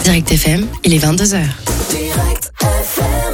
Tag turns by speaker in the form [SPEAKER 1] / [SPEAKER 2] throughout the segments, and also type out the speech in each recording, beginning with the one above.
[SPEAKER 1] Direct FM, il est 22h.
[SPEAKER 2] Direct FM.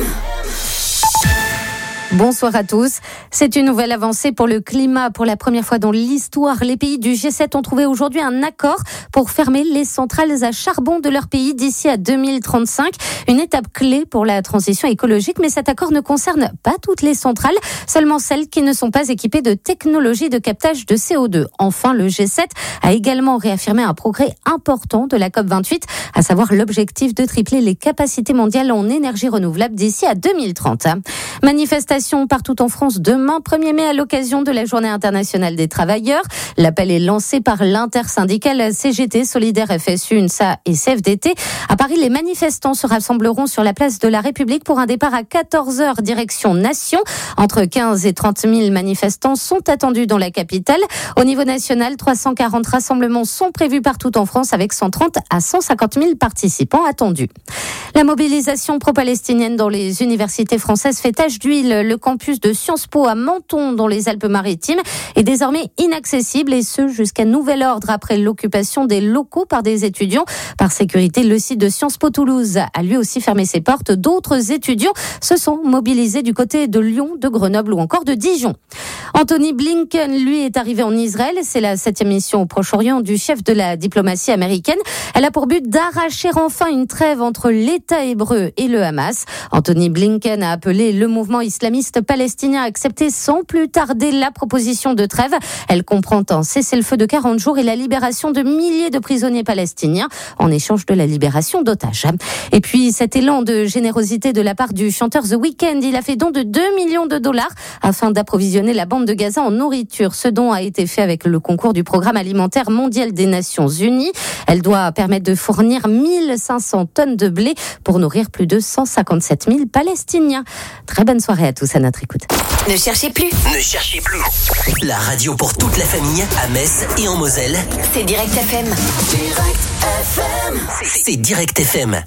[SPEAKER 3] Bonsoir à tous. C'est une nouvelle avancée pour le climat. Pour la première fois dans l'histoire, les pays du G7 ont trouvé aujourd'hui un accord pour fermer les centrales à charbon de leur pays d'ici à 2035. Une étape clé pour la transition écologique, mais cet accord ne concerne pas toutes les centrales, seulement celles qui ne sont pas équipées de technologies de captage de CO2. Enfin, le G7 a également réaffirmé un progrès important de la COP28, à savoir l'objectif de tripler les capacités mondiales en énergie renouvelable d'ici à 2030. Manifestation partout en France demain, 1er mai, à l'occasion de la Journée internationale des travailleurs. L'appel est lancé par l'intersyndicale CGT, Solidaire, FSU, UNSA et CFDT. À Paris, les manifestants se rassembleront sur la place de la République pour un départ à 14h direction Nation. Entre 15 et 30 000 manifestants sont attendus dans la capitale. Au niveau national, 340 rassemblements sont prévus partout en France avec 130 à 150 000 participants attendus. La mobilisation pro-palestinienne dans les universités françaises fait tache d'huile. Le campus de Sciences Po à Menton, dans les Alpes-Maritimes, est désormais inaccessible, et ce jusqu'à nouvel ordre après l'occupation des locaux par des étudiants. Par sécurité, le site de Sciences Po Toulouse a lui aussi fermé ses portes. D'autres étudiants se sont mobilisés du côté de Lyon, de Grenoble ou encore de Dijon. Anthony Blinken, lui, est arrivé en Israël. C'est la 7e mission au Proche-Orient du chef de la diplomatie américaine. Elle a pour but d'arracher enfin une trêve entre l'État hébreu et le Hamas. Anthony Blinken a appelé le mouvement islamiste palestinien à accepter sans plus tarder la proposition de trêve. Elle comprend un cessez-le-feu de 40 jours et la libération de milliers de prisonniers palestiniens en échange de la libération d'otages. Et puis, cet élan de générosité de la part du chanteur The Weeknd, il a fait don de 2 millions de dollars afin d'approvisionner la bande de Gaza en nourriture. Ce don a été fait avec le concours du Programme alimentaire mondial des Nations Unies. Elle doit permettre de fournir 1500 tonnes de blé pour nourrir plus de 157 000 Palestiniens. Très bonne soirée à tous à notre écoute.
[SPEAKER 2] Ne cherchez plus.
[SPEAKER 4] Ne cherchez plus. La radio pour toute la famille à Metz et en Moselle.
[SPEAKER 2] C'est Direct FM. Direct FM.
[SPEAKER 4] C'est Direct FM.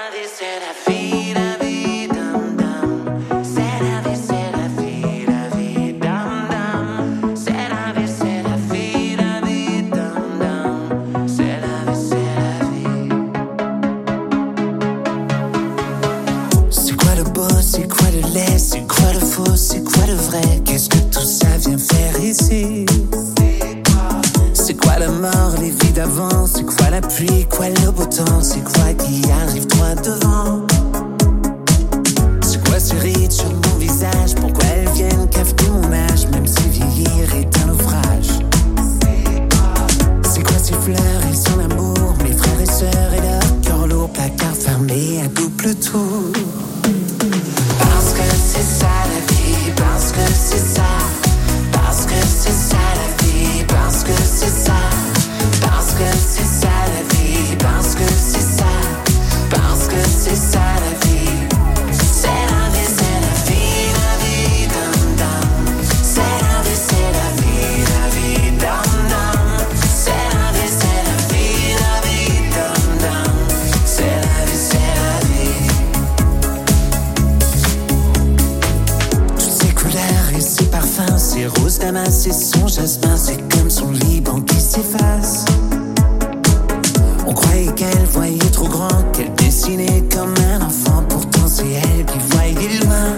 [SPEAKER 5] C'est quoi le lait, c'est quoi le faux, c'est quoi le vrai? Qu'est-ce que tout ça vient faire ici? C'est quoi la mort, les vies d'avant? C'est quoi la pluie, quoi le beau temps? C'est quoi qui arrive droit devant? C'est quoi ce rite sur mon visage? Pourquoi elles viennent cafeter mon âge? Même si vieillir est un naufrage. C'est quoi ces fleurs et son amour? Mes frères et sœurs et leur cœur lourd, placard fermé à double tour. Parce que c'est ça la vie, parce que c'est ça, parce que c'est ça la vie, parce que c'est ça, parce que c'est ça la vie, parce que c'est ça, parce que c'est ça la vie. C'est la vie, dum dum. C'est la vie, dum dum. C'est la vie, dum dum. C'est la vie, ses parfums, ses roses damas et son jasmin, c'est comme son Liban qui s'efface. On croyait qu'elle voyait trop grand, qu'elle dessinait comme un enfant, pourtant c'est elle qui voyait loin.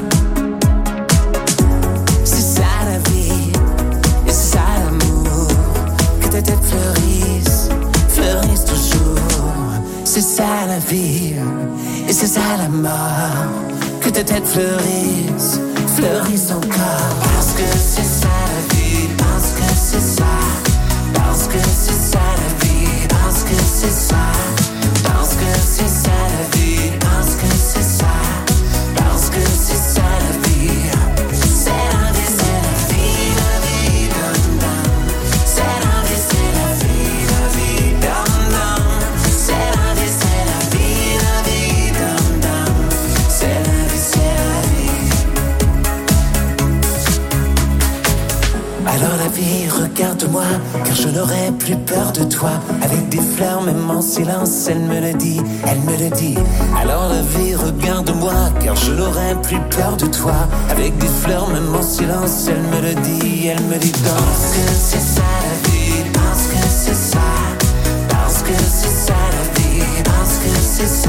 [SPEAKER 5] C'est ça la vie, et c'est ça l'amour, que ta tête fleurisse toujours. C'est ça la vie, et c'est ça la mort, que ta tête fleurisse encore. Parce que c'est ça la vie, parce que c'est ça, parce que c'est ça la vie, parce que c'est ça, parce que c'est ça la vie, parce que c'est ça, parce que c'est ça la vie. C'est la vie, dum dum. C'est la vie, dum dum. C'est la vie, dum dum. C'est la vie. Alors la vie, regarde-moi, car je n'aurai plus peur de toi. Avec des fleurs, même en silence, elle me le dit, elle me le dit. Alors la vie, regarde-moi, car je n'aurai plus peur de toi. Avec des fleurs, même en silence, elle me le dit, elle me dit. Parce que c'est ça la vie, parce que c'est ça, parce que c'est ça la vie, parce que c'est ça.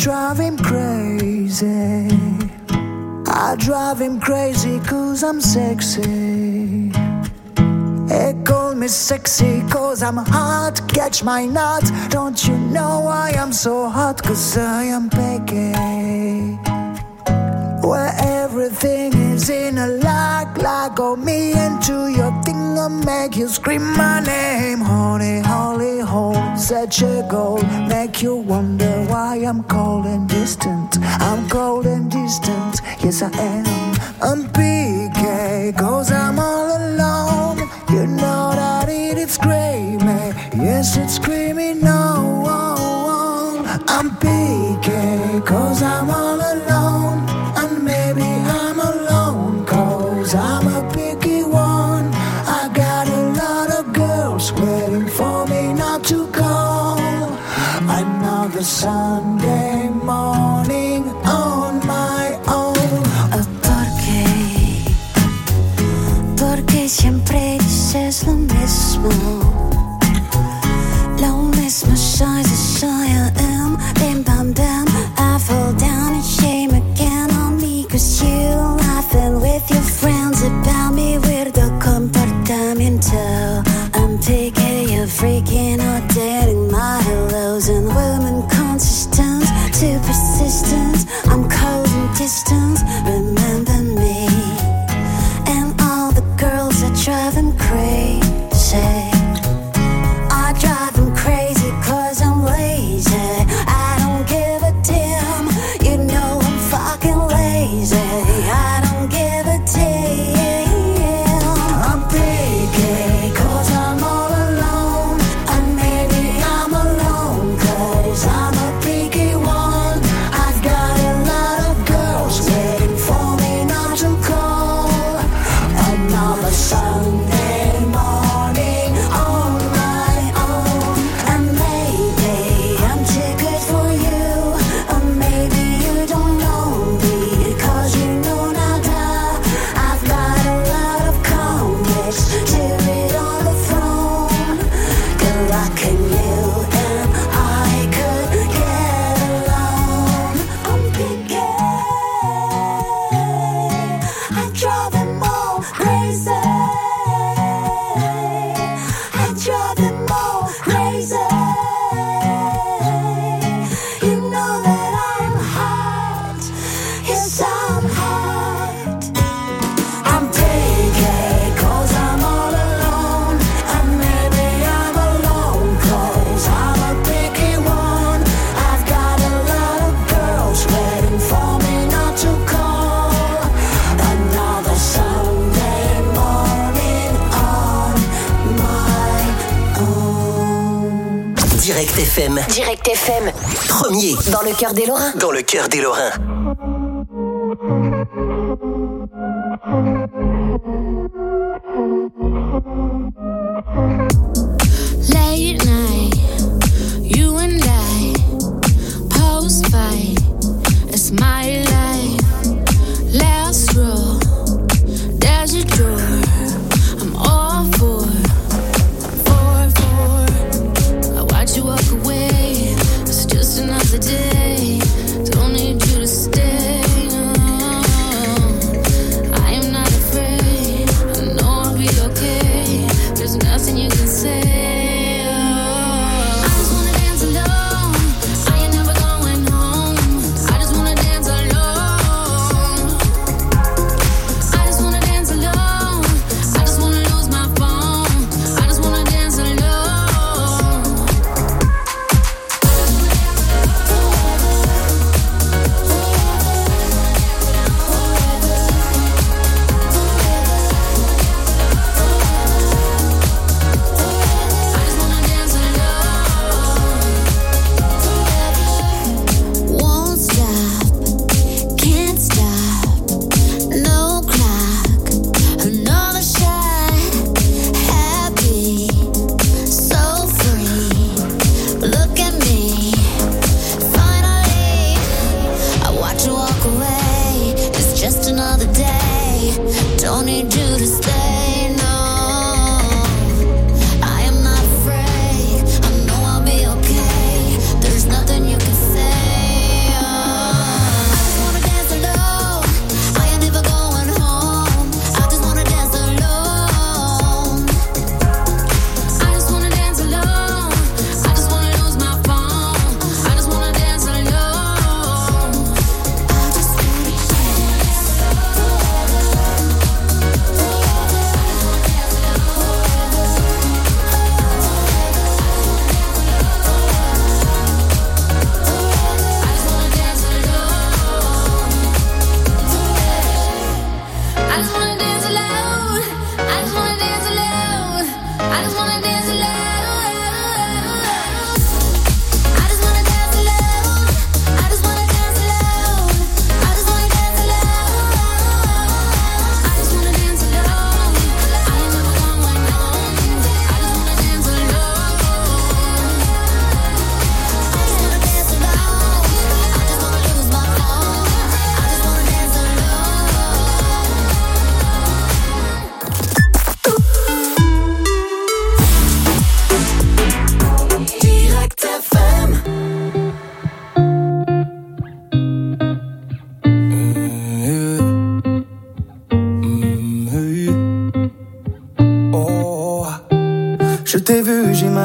[SPEAKER 1] drive him crazy. I drive him crazy 'cause I'm sexy. They call me sexy 'cause I'm hot. Catch my nut. Don't you know why I'm so hot? 'Cause I am picky. Where everything is in a go me into your thing and make you scream my name. Honey, holy hole, such a goal. Make you wonder why I'm cold and distant. I'm cold and distant, yes I am. I'm PK, 'cause I'm all alone. You know that it's screaming, yes it's screaming no. I'm PK, 'cause I'm all alone. And maybe I'm alone 'cause I'm a picky one. I got a lot of girls waiting for me not to call. Another Sunday morning on my own.
[SPEAKER 6] Porque siempre dices lo mismo. Lo mismo soy, I am. Bim bam bam, I fall down in shame again on me 'cause you laughing with your friends about me. Weirdo comportamiento. I'm picky, you're freaking out, dating my hellos and women consistent, too persistent. I'm cold and distant, remember me. And all the girls are driving crazy. I drive them crazy 'cause I'm lazy. I don't give a damn, you know I'm fucking lazy. I don't give a damn.
[SPEAKER 1] I'm picky 'cause I'm all alone. And maybe I'm alone 'cause I'm a picky one. I've got a lot of girls waiting for me not to call. Another Sunday morning on my own. And maybe I'm too good for you. Or maybe you don't know me 'cause you know nada. I've got a lot of comics to read on the phone. Good luck in you and I could get along. I'm picky. I drive them all crazy. I drive them all crazy. You know that I'm hot. Yes, I'm hot. I'm picky 'cause I'm all alone. And maybe I'm alone 'cause I'm a picky one. I've got a lot of girls waiting for me not to call. Another Sunday morning on my own.
[SPEAKER 4] Direct FM.
[SPEAKER 2] Direct FM.
[SPEAKER 4] Premier
[SPEAKER 2] Dans le cœur des Lorrains.
[SPEAKER 4] dans le cœur des Lorrains.
[SPEAKER 6] Late night, you and I, post fight, it's my life. Last row, there's a door. I'm all for. I watch you walk away. It's just another day. Don't need you to stay. I am not afraid. I know I'll be okay. There's nothing you can say.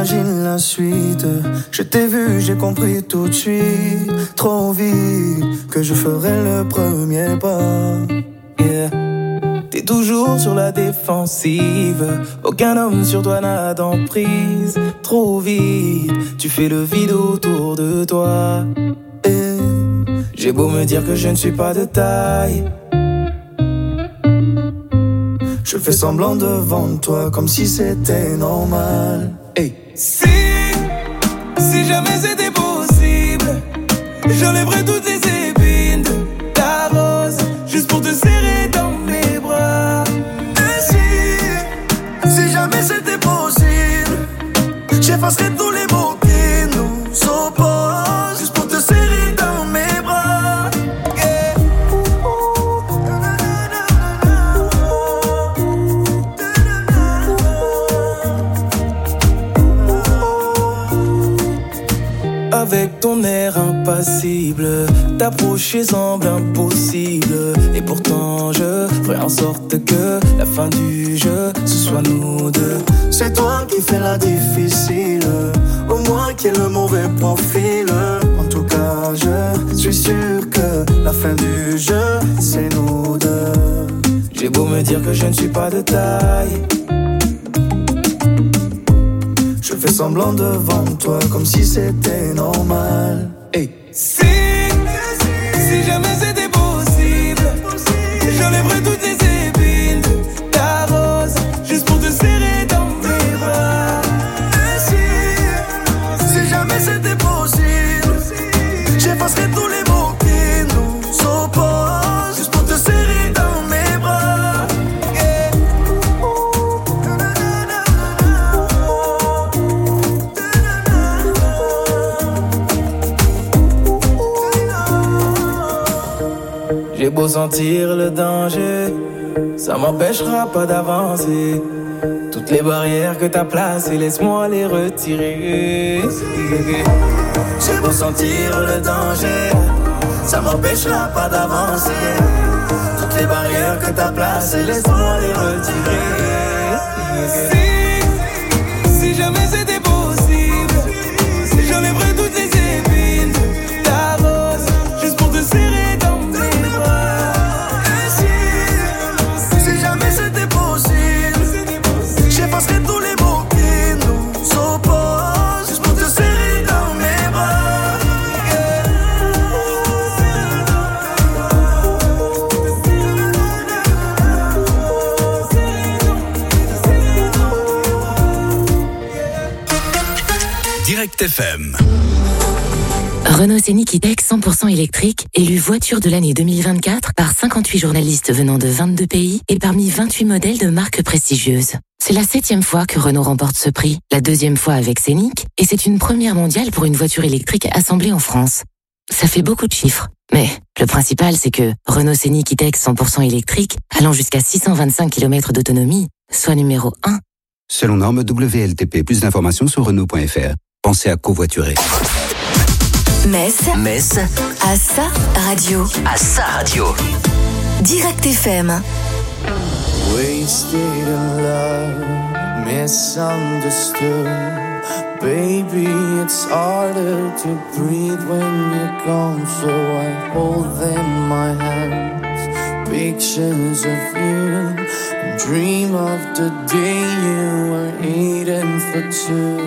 [SPEAKER 7] j'imagine la suite. Je t'ai vu, j'ai compris tout de suite, trop vite, que je ferai le premier pas. Yeah. T'es toujours sur la défensive, aucun homme sur toi n'a d'emprise. Trop vite, tu fais le vide autour de toi. Et j'ai beau me dire que je ne suis pas de taille, je fais semblant devant toi comme si c'était normal. Hey. Si jamais c'était possible, j'enlèverais toutes les épines de ta rose, juste pour te serrer dans mes bras. Et si jamais c'était possible, j'effacerais tous les mots qui nous opposent, juste pour te serrer dans mes bras. Yeah. Avec ton air impassible, t'approcher semble impossible. Et pourtant je ferai en sorte que la fin du jeu, ce soit nous deux. C'est toi qui fais la difficile, au moins qui est le mauvais profil. En tout cas je suis sûr que la fin du jeu, c'est nous deux. J'ai beau me dire que je ne suis pas de taille, je fais semblant devant toi comme si c'était normal. Hey. Si jamais c'était possible, j'enlèverais toutes les épines de ta rose, juste pour te serrer dans mes bras. Et si jamais c'était possible, j'effacerais tous les mots qui nous opposent, juste pour te serrer dans mes bras. Yeah. J'ai beau sentir le danger, ça m'empêchera pas d'avancer. Toutes les barrières que t'as placées, laisse-moi les retirer. J'ai beau sentir le danger, ça m'empêchera pas d'avancer. Toutes les barrières que t'as placées, laisse-moi les retirer. Si jamais c'était possible, j'enlèverais toutes les épines de ta rose, juste pour te serrer dans mes bras. Et si jamais c'était possible, j'effacerais tous les mots qui nous opposent, juste pour te serrer dans mes bras. Yeah.
[SPEAKER 8] Direct FM.
[SPEAKER 9] Renault Scénic E-Tech 100% électrique, élu voiture de l'année 2024 par 58 journalistes venant de 22 pays et parmi 28 modèles de marques prestigieuses. C'est la 7e fois que Renault remporte ce prix, la 2e fois avec Scénic, et c'est une première mondiale pour une voiture électrique assemblée en France. Ça fait beaucoup de chiffres, mais le principal c'est que Renault Scénic E-Tech 100% électrique, allant jusqu'à 625 km d'autonomie, soit numéro 1.
[SPEAKER 10] Selon norme WLTP, plus d'informations sur Renault.fr. Pensez à covoiturer.
[SPEAKER 2] Metz à sa radio.
[SPEAKER 4] À sa radio.
[SPEAKER 2] Direct FM.
[SPEAKER 7] Wasted in love, misunderstood. Baby, it's harder to breathe when you're gone, so I hold in my hands pictures of you and dream of the day you were eating for two.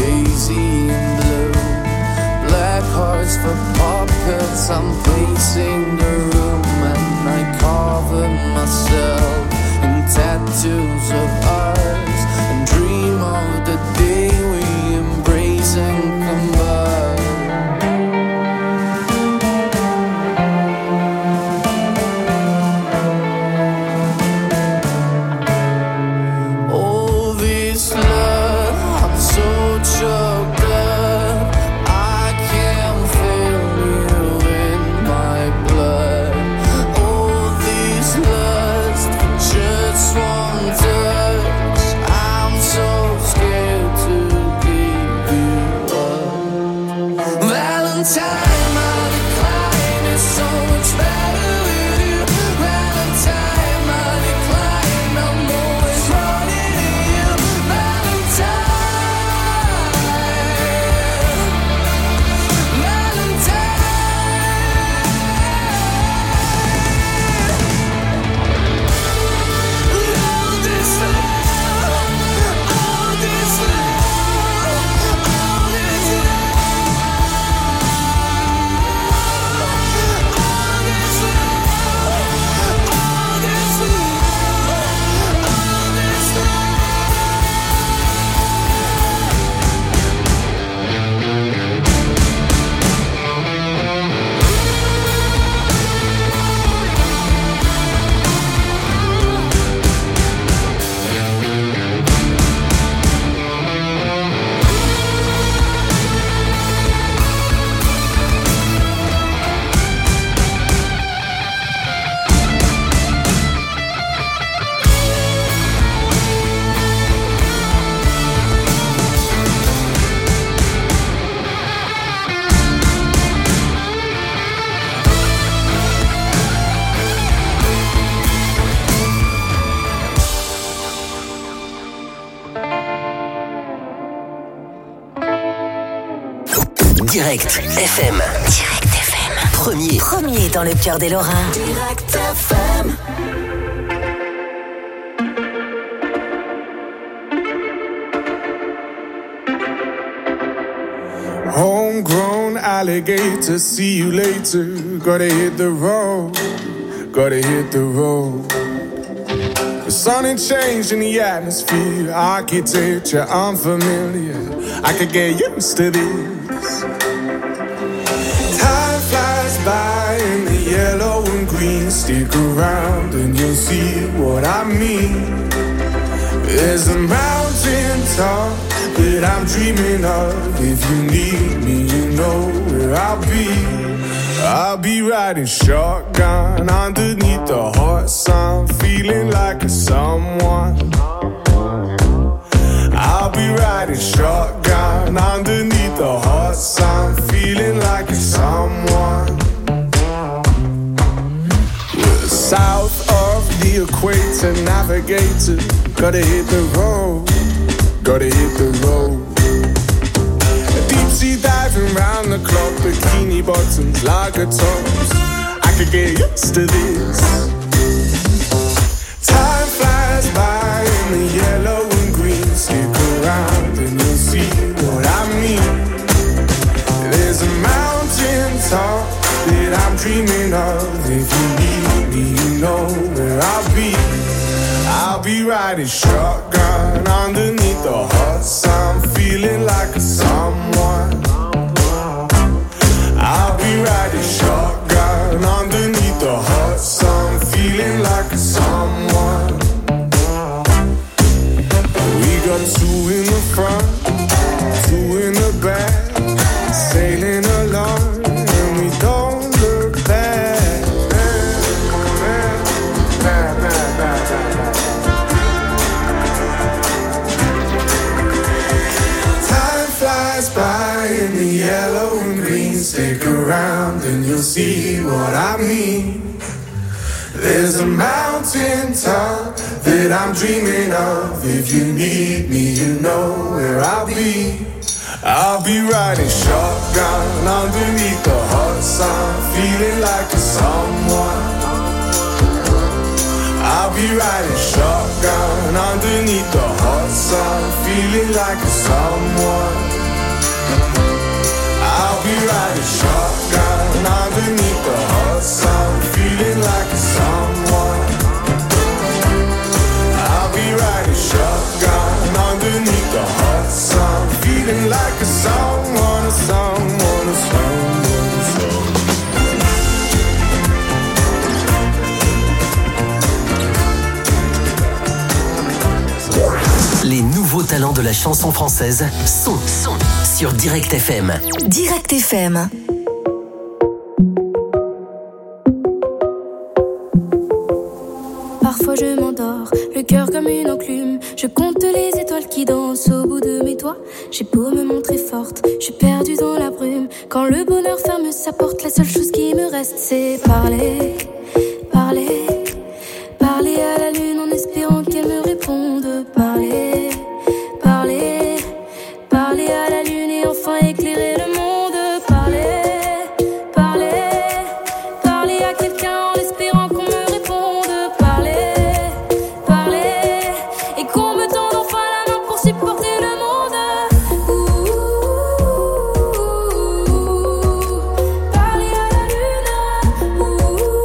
[SPEAKER 7] I'm pacing
[SPEAKER 4] Direct FM.
[SPEAKER 2] Direct FM. Premier dans le cœur des Lorrains.
[SPEAKER 4] Direct FM.
[SPEAKER 7] Homegrown alligator, see you later. Gotta hit the road, gotta hit the road. The sun ain't changed in the atmosphere, architecture unfamiliar. I could get used to this. Time flies by in the yellow and green. Stick around and you'll see what I mean. There's a mountain top that I'm dreaming of. If you need me, you know where I'll be. I'll be riding shotgun underneath the hot sun, feeling like a someone. I'll be riding shotgun underneath the hot sun, feeling like a someone. We're south of the equator, navigator. Gotta hit the road, gotta hit the road. Deep sea diving round the clock, bikini bottoms, lager tops. I could get used to this. Time flies by in the yellow and green. Stick around and you'll see what I mean. There's a mountain top that I'm dreaming of. If you need me, you know where I'll be. I'll be riding shotgun underneath the hot sun, feeling like a someone. I'll be riding shotgun underneath the hot sun, feeling like a someone. We got two in the front, two in the back, sailing along, and we don't look back. By in the yellow and green, stick around and you'll see what I mean. There's a mountain top that I'm dreaming of. If you need me, you know where I'll be. I'll be riding shotgun underneath the hot sun, feeling like a someone. I'll be riding shotgun underneath the hot sun, feeling like a someone. I'll be riding shotgun underneath the hot sun, feeling like a someone. I'll be riding shotgun underneath the hot sun, feeling like a someone, a someone, a someone, a someone.
[SPEAKER 4] Les nouveaux talents de la chanson française sont sur Direct FM.
[SPEAKER 2] Direct FM.
[SPEAKER 8] Parfois je m'endors, le cœur comme une enclume. Je compte les étoiles qui dansent au bout de mes doigts. J'ai beau me montrer forte, je suis perdue dans la brume. Quand le bonheur ferme sa porte, la seule chose qui me reste c'est parler. Parler, parler à la lune en espérant qu'elle me réponde. Parler, parler, parler à la lune et enfin éclairer le monde. Parler, parler, parler à quelqu'un en espérant qu'on me réponde. Parler, parler, et qu'on me tende enfin la main pour supporter le monde. Parler à la lune.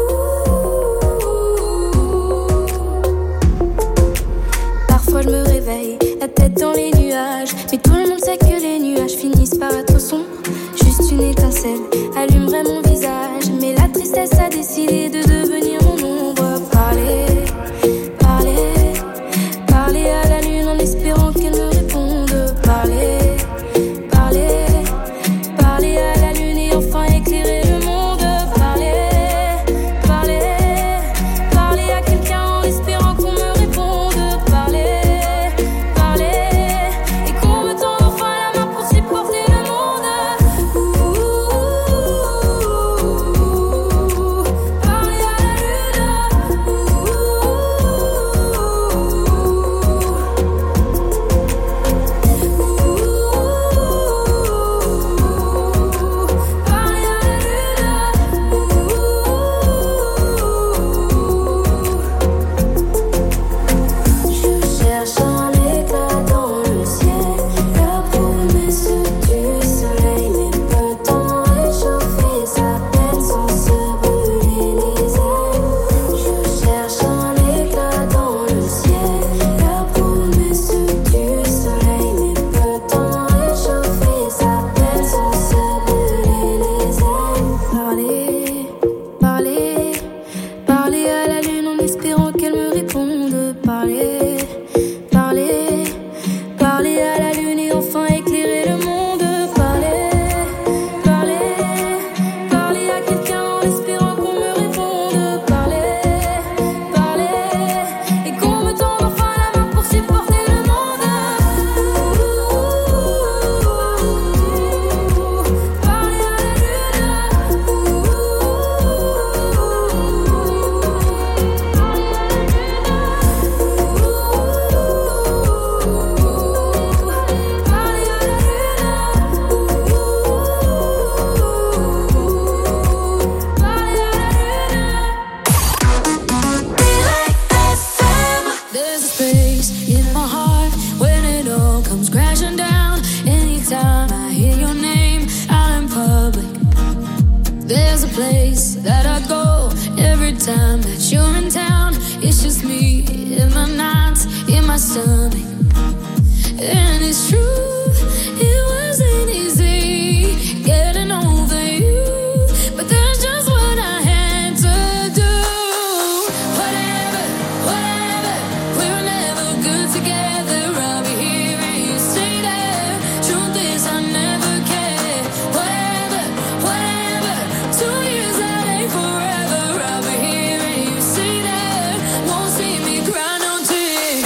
[SPEAKER 8] Parfois je me réveille, la tête dans les nuages, mais tout le monde sait que les nuages finissent par être sombres. Juste une étincelle allumerait mon visage, mais la tristesse a décidé de devenir mon ombre. Parler, parler, parler à la lune en espérant qu'elle me réponde. Parler, parler, parler à la lune et enfin éclairer le monde. Parler, parler, parler à quelqu'un en espérant qu'on me réponde. Parler, parler, et qu'on me tende enfin la main pour supporter le monde. place that I go. Every time that you're in town, it's just me in my nights, in my stomach. And it's true, it wasn't easy getting over you, but that's just what I had to do. Whatever, whatever, we were never good together. I'll be here and you stay there. Truth is I never cared. Whatever, whatever, 2 years that ain't forever. I'll be here and you stay there. Won't see me cry no tears.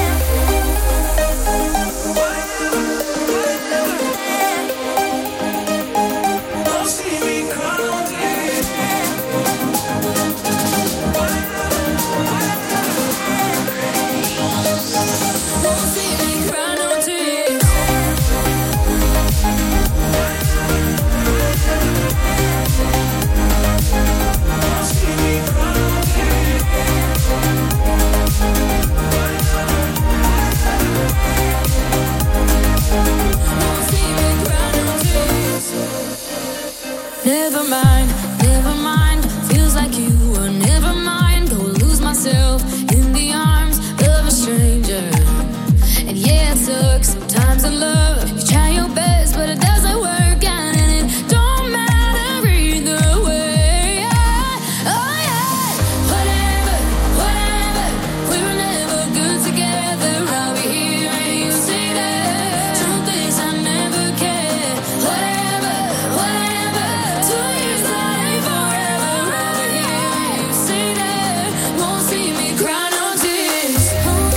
[SPEAKER 8] Never mind, never mind. Feels like you were never mine. Go lose myself in the arms of a stranger. And yeah, it sucks sometimes in love. You try your best, but it doesn't work out, and it don't matter either way. Oh yeah, whatever, whatever. We were never good together. I'll be here and you stay there. Truth is I never cared. Whatever, whatever. 2 years that ain't forever. I'll be here and you stay there. Won't see me cry no tears.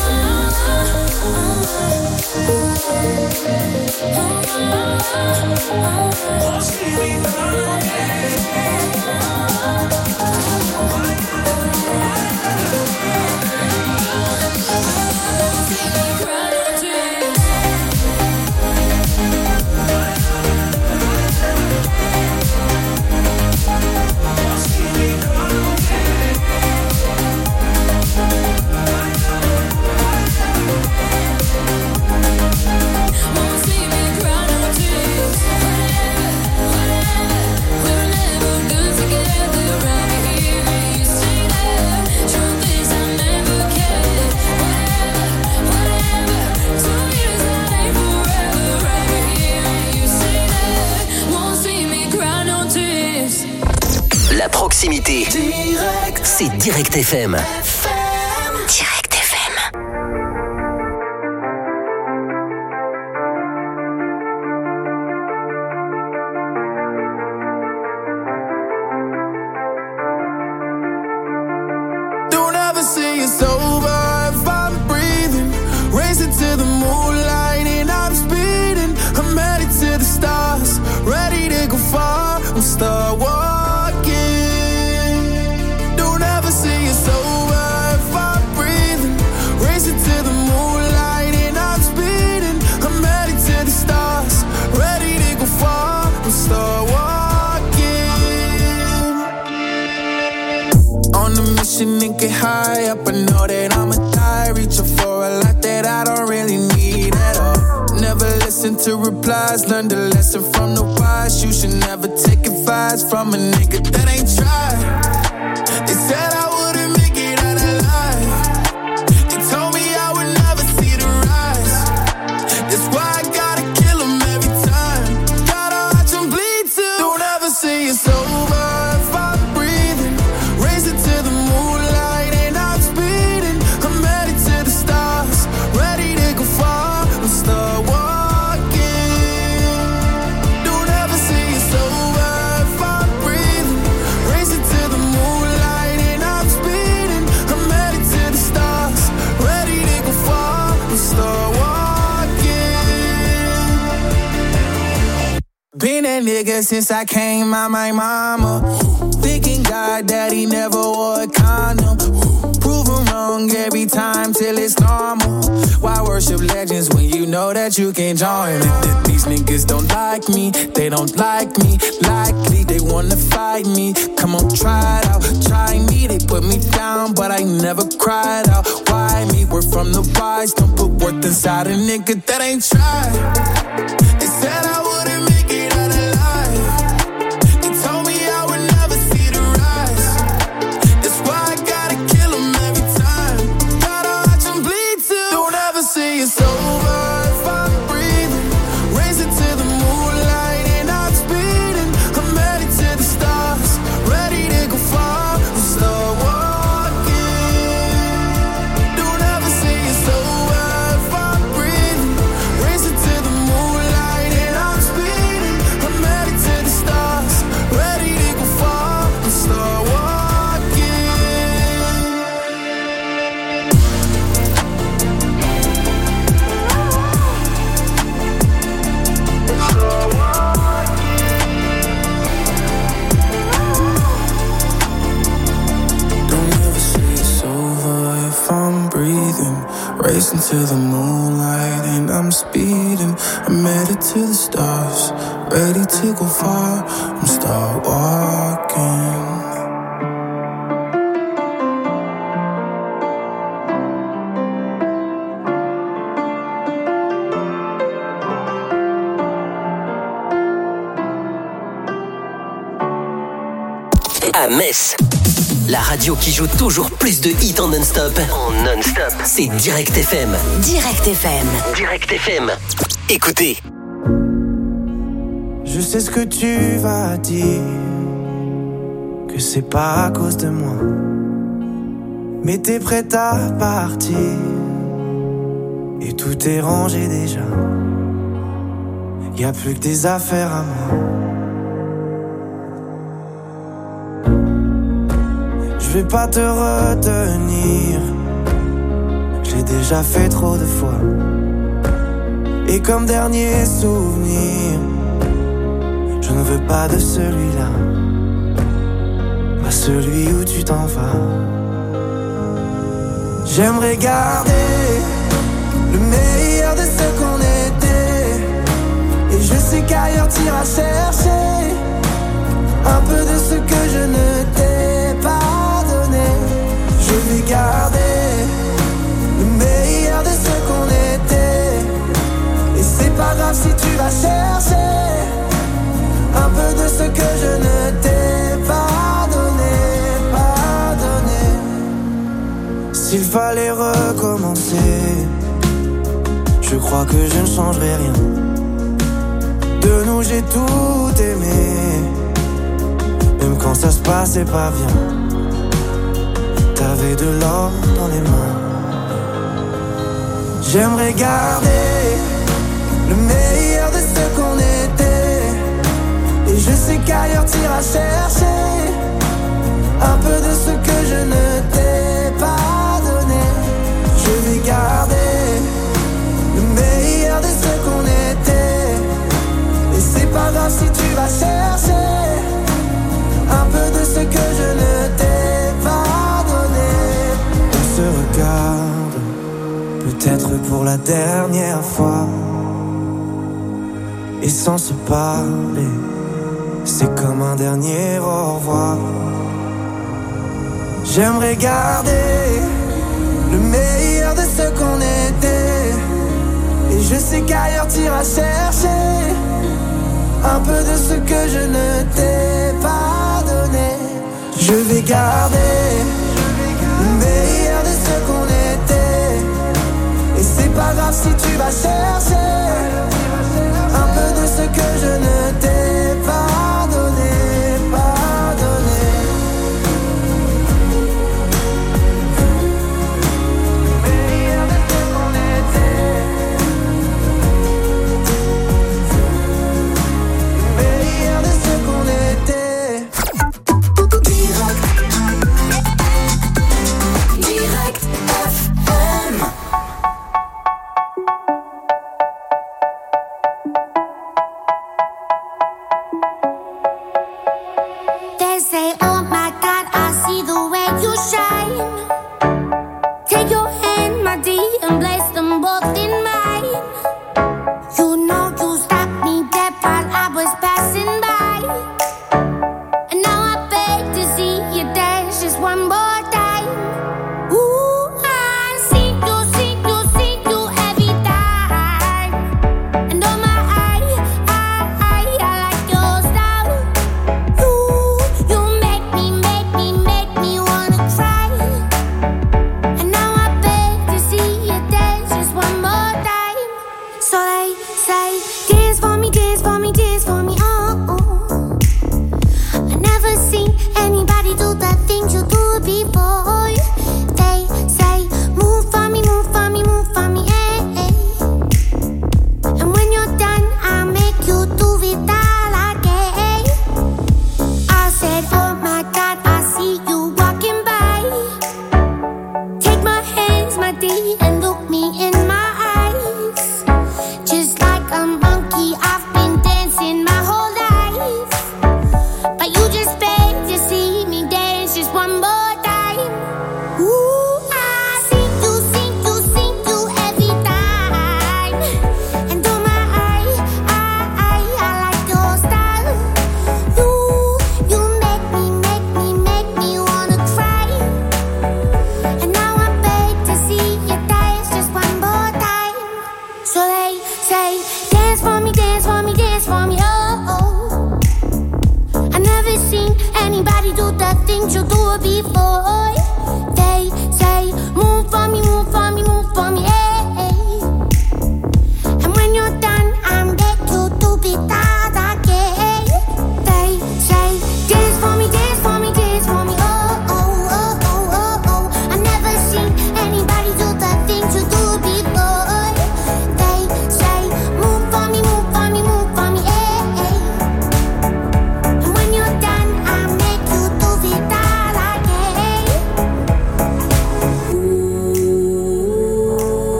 [SPEAKER 8] Won't see me cry no tears.
[SPEAKER 4] La proximité, c'est Direct FM. Direct FM.
[SPEAKER 7] Don't ever say it's over if I'm breathing. Racing to the moonlight and I'm speeding. I'm headed to the stars, ready to go far. I'm start walking. Don't ever say it's over if I'm breathing. Racing to the moonlight and I'm speeding. I'm headed to the stars, ready to go far. I'm start walking. On a mission and get high up. I know that I'ma die, reaching for a lot that I don't really need at all. Never listen to replies, learn the lesson from the wise. You should never take advice from a nigga that ain't tried. They said I wouldn't make it out alive. They told me I would never see the rise. That's why I gotta kill 'em every time. Gotta watch 'em bleed too. Don't ever say it's over if I'm breathing. Racing to the moonlight and I'm speeding. I'm headed to the stars, ready to go far. I'm start walking. Don't ever say it's over if I'm breathing. Racing to the moonlight and I'm speeding. I'm headed to the stars, ready to go far. I'm start walking. Been that nigga since I came out my mama. Thinking God that he never wore a condom. Prove him wrong every time till it's normal. Why worship legends when you know that you can't join? These niggas don't like me, they don't like me. Likely they wanna fight me. Come on, try it out, try me. They put me down, but I never cried out. Why me? We're from the wise, don't put worth inside a nigga that ain't tried. They said I wouldn't make it out alive. They told me I would never see the Racing to the moonlight and I'm speeding. I'm headed to the stars, ready to go far. I'm start walking.
[SPEAKER 4] À Metz, la radio qui joue toujours plus de hits en non-stop. C'est Direct FM.
[SPEAKER 2] Direct FM.
[SPEAKER 4] Direct FM. Écoutez.
[SPEAKER 7] Je sais ce que tu vas dire, que c'est pas à cause de moi, mais t'es prête à partir et tout est rangé déjà. Y a plus que des affaires à moi. Je vais pas te retenir, je l'ai déjà fait trop de fois. Et comme dernier souvenir, je ne veux pas de celui-là, pas celui où tu t'en vas. J'aimerais garder le meilleur de ce qu'on était, et je sais qu'ailleurs t'iras chercher un peu de ce que je ne t'ai pas. Je vais garder le meilleur de ce qu'on était, et c'est pas grave si tu vas chercher un peu de ce que je ne t'ai pas donné. S'il fallait recommencer, je crois que je ne changerai rien. De nous j'ai tout aimé, même quand ça se passait pas bien. T'avais de l'or dans les mains. J'aimerais garder le meilleur de ce qu'on était, et je sais qu'ailleurs t'iras chercher un peu de ce que je ne t'ai pas donné. Je vais garder le meilleur de ce qu'on était, et c'est pas grave si tu vas chercher un peu de ce que je ne t'ai pas. On se regarde, peut-être pour la dernière fois, et sans se parler, c'est comme un dernier au revoir. J'aimerais garder le meilleur de ce qu'on était, et je sais qu'ailleurs t'iras chercher un peu de ce que je ne t'ai pas donné. Je vais garder le meilleur de ce qu'on était, et c'est pas grave si tu vas chercher un peu de ce que je ne t'ai pas donné. Le meilleur de ce qu'on était, le meilleur de ce qu'on était.
[SPEAKER 8] Cry.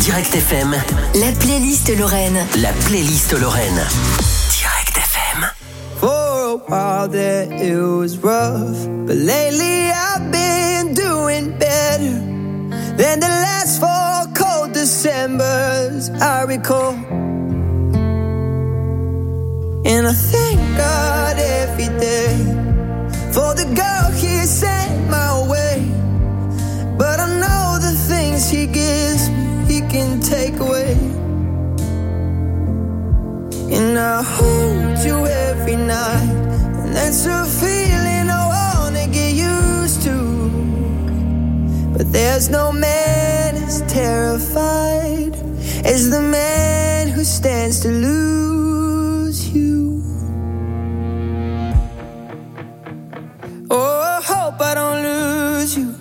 [SPEAKER 4] Direct FM.
[SPEAKER 2] La playlist Lorraine.
[SPEAKER 4] La playlist Lorraine. Direct FM.
[SPEAKER 7] For a while there it was rough, but lately I've been doing better than the last 4 cold Decembers I recall. And I thank God every day for the girl He sent my way. But I know the things He gives me, He can take away. And I hold you every night, and that's a feeling I wanna get used to. But there's no man as terrified as the man who stands to lose you. Oh, I hope I don't lose you.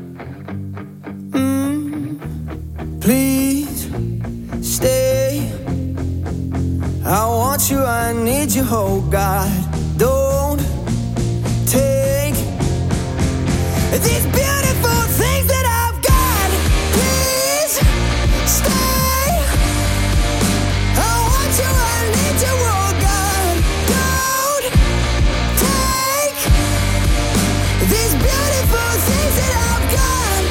[SPEAKER 7] Please stay. I want you, I need you, oh God. Don't take these beautiful things that I've got. Please stay. I want you, I need you, oh God. Don't take these beautiful things that I've got.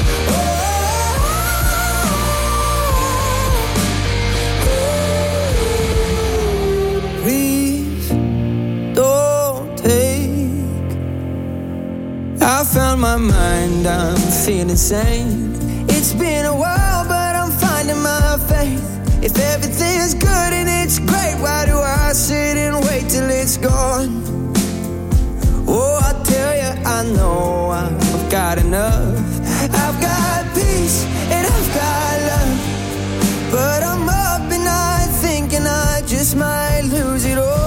[SPEAKER 7] Please don't take. I found my mind, I'm feeling sane. It's been a while, but I'm finding my faith. If everything's good and it's great, why do I sit and wait till it's gone? Oh, I tell you, I know I've got enough. I've got peace and I've got love, but I'm up and I thinking I just might lose it all.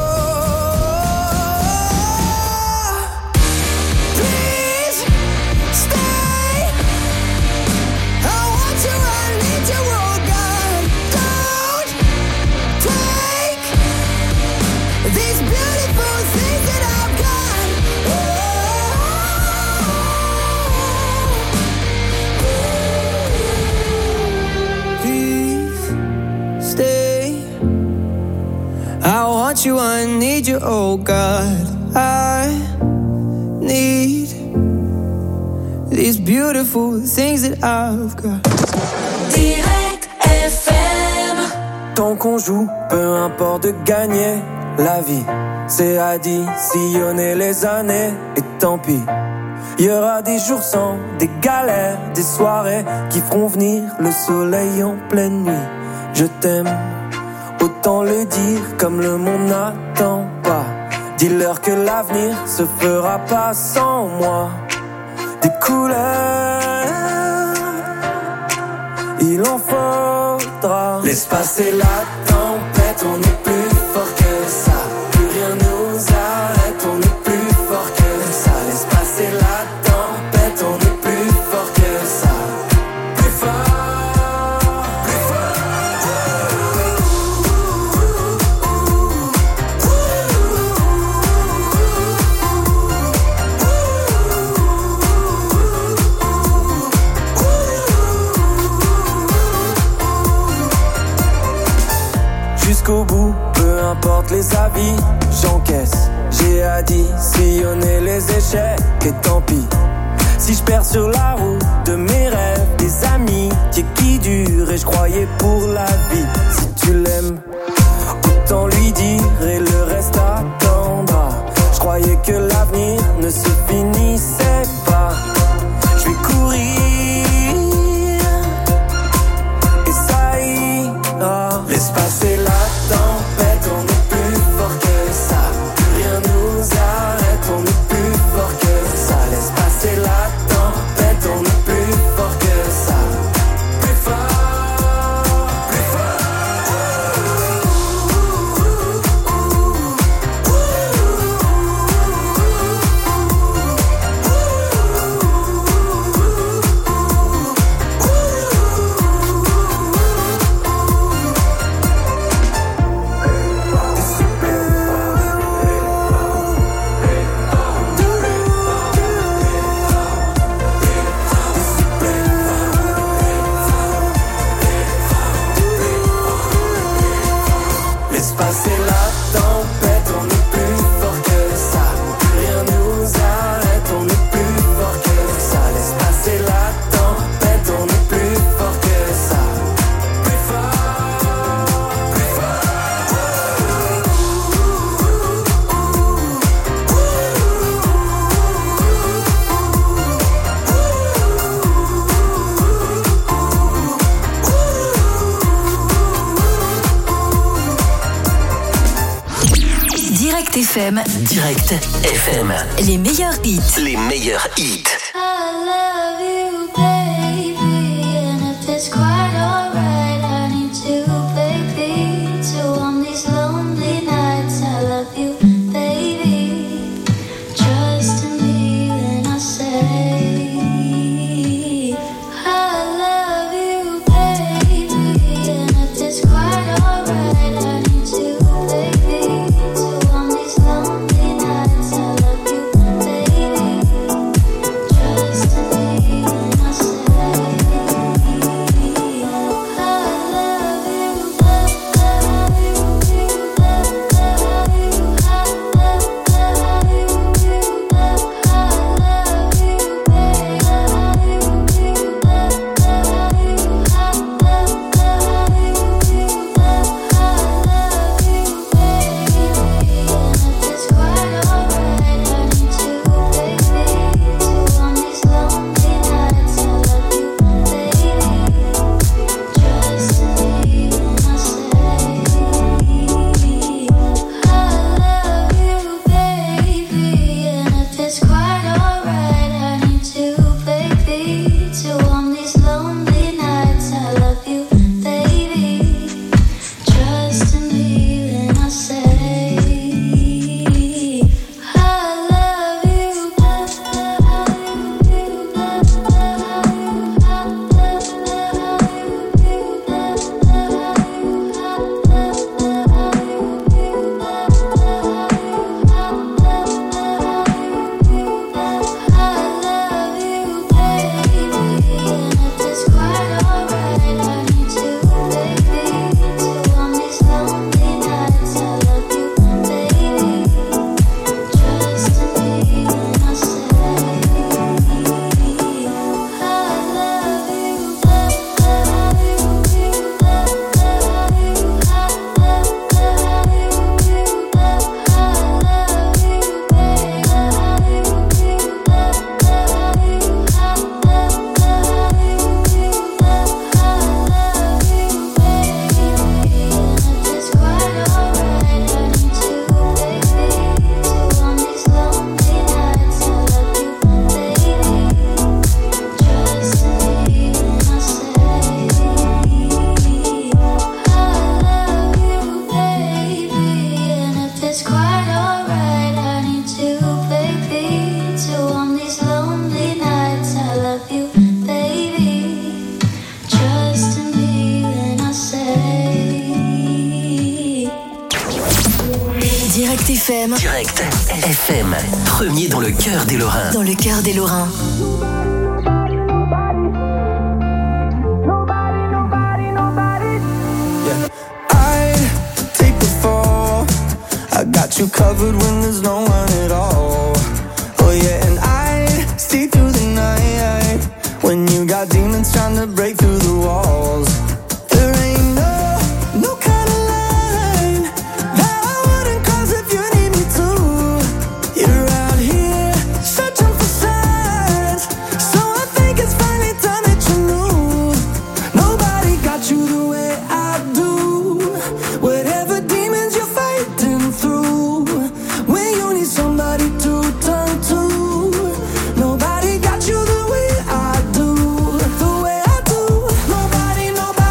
[SPEAKER 7] Please stay. I want you, I need you, oh God. Don't take these beautiful things that I've got. Please stay. I want you, I need you, oh God. I need these beautiful things that I've got.
[SPEAKER 5] Direct FM.
[SPEAKER 11] Tant qu'on joue, peu importe de gagner la vie, c'est additionner les années et tant pis. Il y aura des jours sans, des galères, des soirées qui feront venir le soleil en pleine nuit. Je t'aime, autant le dire comme le monde n'attend pas. Dis-leur que l'avenir se fera pas sans moi. Des couleurs, il en faudra. Laisse passer la tempête, on est plus fort que ça. Plus rien nous arrête, on est plus fort que ça. Laisse passer la tempête, on est plus fort que ça. Plus fort, plus fort. Jusqu'au bout, peu importe les avis, j'encaisse. J'ai additionné les échecs et tant pis. Si je perds sur la route de mes rêves, des amitiés qui durent et je croyais pour la vie. Si tu l'aimes, autant lui dire et le reste attendra. Je croyais que l'avenir ne se finissait pas. Je vais courir et ça ira. Laisse passer la tempête, on est plus fort que ça. Plus rien nous arrête, on est plus fort que ça. Laisse passer la tempête, on est plus fort que
[SPEAKER 2] FM.
[SPEAKER 4] Direct FM.
[SPEAKER 2] Les meilleurs hits.
[SPEAKER 4] Les meilleurs hits.
[SPEAKER 6] I love you, baby, and if it's quite alright, I need to, baby, to on these lonely nights. I love you, baby, trust in me when I say I love you, baby, and if it's quite alright, I need to, baby, to on these lonely nights. I love you, baby. Trust me when I
[SPEAKER 2] Direct FM.
[SPEAKER 4] Direct FM. Premier dans le cœur des Lorrains.
[SPEAKER 2] Dans le cœur des Lorrains.
[SPEAKER 7] I got you covered when there's no one at all. Oh yeah, and I see through the night when you got demons trying to break through the walls. There ain't no kind of line that I wouldn't cross if you need me to. You're out here searching for signs, so I think it's finally time that you knew. Nobody got you the way I do. Whatever demons you're fighting through, when you need somebody to turn to, nobody got you the way I do, the way I do. Nobody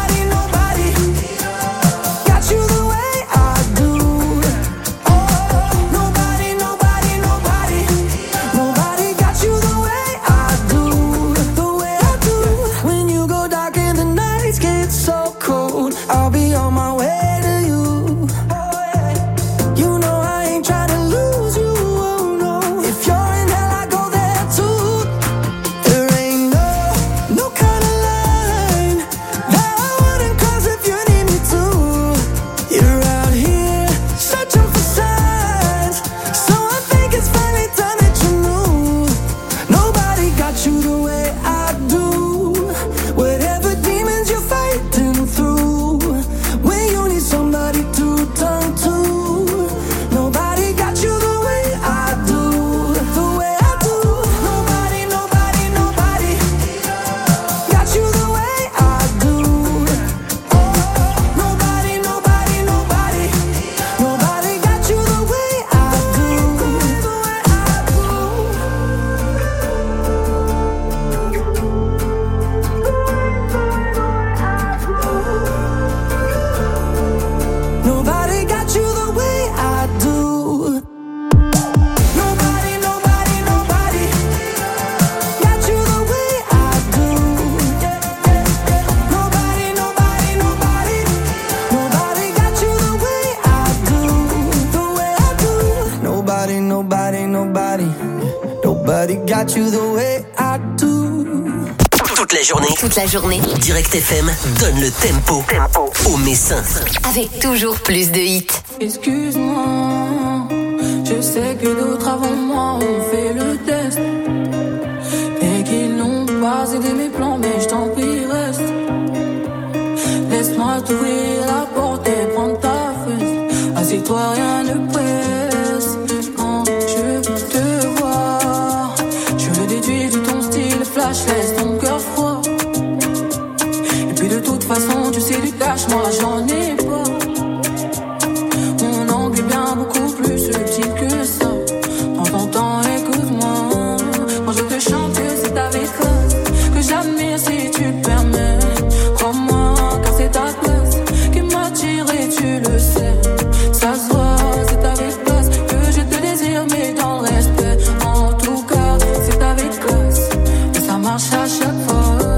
[SPEAKER 7] got you the way I do.
[SPEAKER 4] Toute la journée. Direct FM donne le tempo aux Messins.
[SPEAKER 2] Avec toujours plus de hits.
[SPEAKER 12] Excuse-moi, je sais que d'autres avant moi ont fait le test et qu'ils n'ont pas aidé mes plans, mais je t'en prie reste. Laisse-moi t'ouvrir la porte et prendre ta fesse. Assieds-toi, rien ne presse. Quand je te vois, je le déduis de ton style flash, laisse ton cœur froid. Et puis de toute façon, tu sais du cash, moi j'en ai pas. Mon angle est bien beaucoup plus subtil que ça. Prends ton temps, écoute-moi. Quand je te chante que c'est avec classe, que j'admire si tu le permets. Crois-moi, car c'est ta classe qui m'attire et tu le sais. Ça se voit, c'est avec classe que je te désire, mais dans le respect. En tout cas, c'est avec classe et ça marche à chaque fois.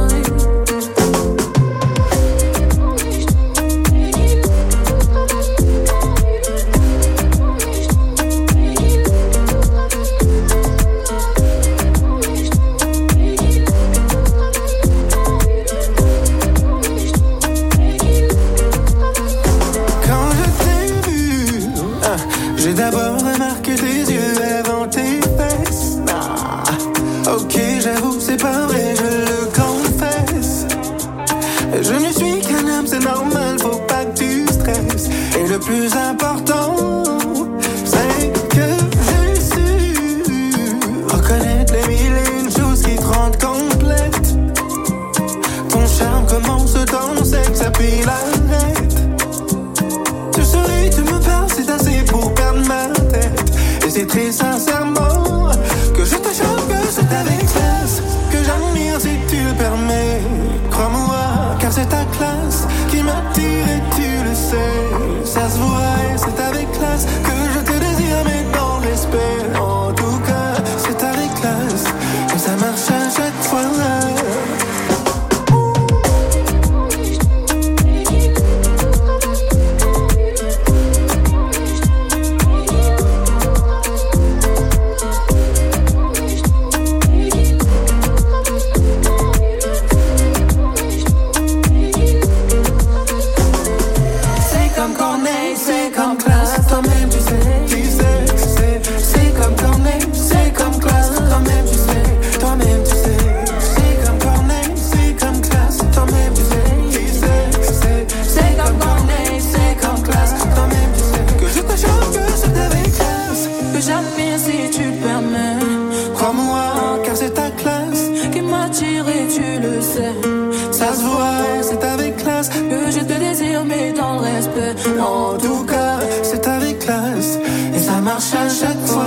[SPEAKER 7] J'ai d'abord remarqué tes yeux avant tes fesses. Ok, j'avoue, c'est pas vrai, je le confesse. Je ne suis qu'un homme, c'est normal, faut pas que tu stresses. Et le plus important, c'est que j'ai su reconnaître les mille et une choses qui te rendent complète. Ton charme commence dans le sexe, puis l'arrête. Tu souris, tu me parles, c'est assez pour perdre ma tête. Et c'est très sincèrement que je te chante, que c'est avec classe, que j'admire si tu le permets. Crois-moi, car c'est ta classe qui m'attire et tu le sais. Ça se voit et c'est avec classe que je te désire, mais dans le respect. En tout cas, c'est avec classe et ça marche à chaque fois. En tout cas, c'est avec classe et ça marche à chaque fois.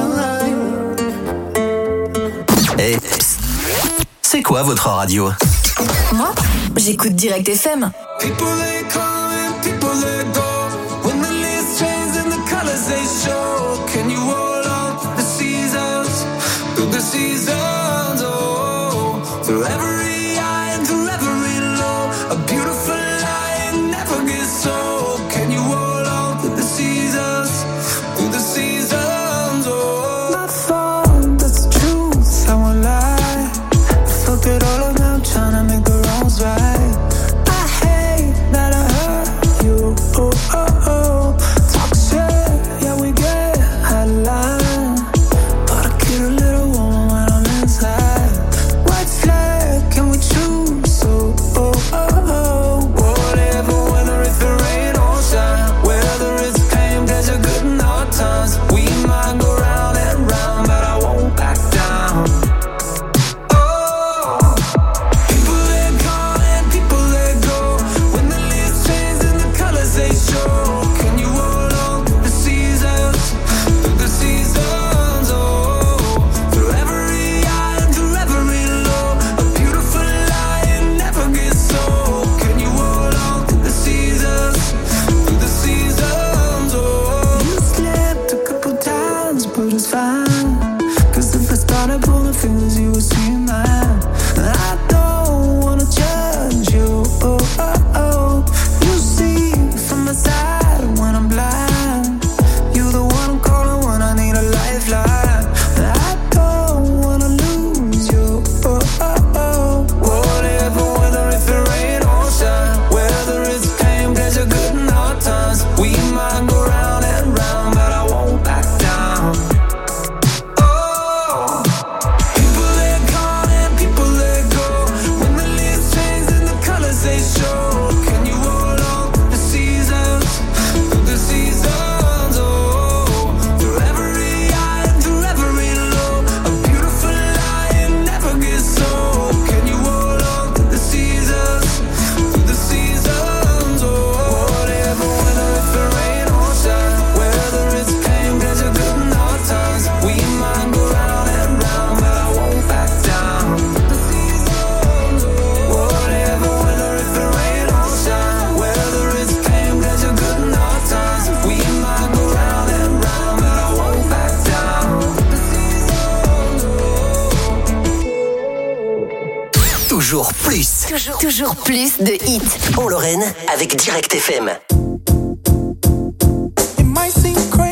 [SPEAKER 4] Et c'est quoi votre radio?
[SPEAKER 2] Moi, j'écoute Direct FM.
[SPEAKER 7] People they come and people they go. When the leaves change and the colors they show. Can you hold on to the seasons? Through the seasons, oh. Through every high and through every low. A beautiful line never gets old. Can you hold on to the seasons? Through the seasons, oh. My fault, that's the truth, I won't lie. I fucked it all up now, trying to make the wrongs right. I hate that I hurt say sure. Can you hold on the seasons, through the seasons? Oh, through every high and through every low, a beautiful lie never gets old. Can you hold on the seasons, through the seasons? Oh, whatever, whether it's the rain or shine, whether it's pain, pleasure, good and hard times, we might go round and round, but I won't back down. Whatever, whether it's the rain or shine, whether it's pain, pleasure, good and hard times, we might go round and round, but I won't back down.
[SPEAKER 4] Toujours plus.
[SPEAKER 2] Toujours plus de hits.
[SPEAKER 4] En Lorraine avec Direct FM.
[SPEAKER 7] It might seem crazy.